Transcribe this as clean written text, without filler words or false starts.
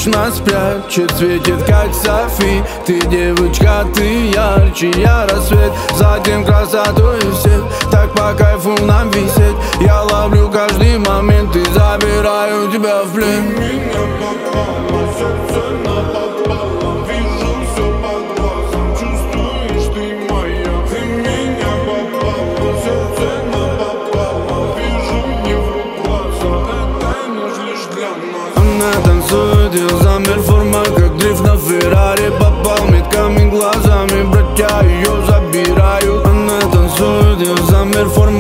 ночь нас прячет, светит как Софи. Ты девочка, ты ярче, я рассвет, затем красоту и всех. Так по кайфу нам висеть, я ловлю каждый момент и забираю тебя в плен. Ты меня попала, сердце напопало, вижу все по глазам, чувствуешь, ты моя. Ты меня попала, сердце напопало, вижу не в глаза, это ночь лишь для нас. Она танцует, я замер, форма как дрифт на Феррари. Попал метками глазами, братья ее забирают. Она танцует, я замер, форма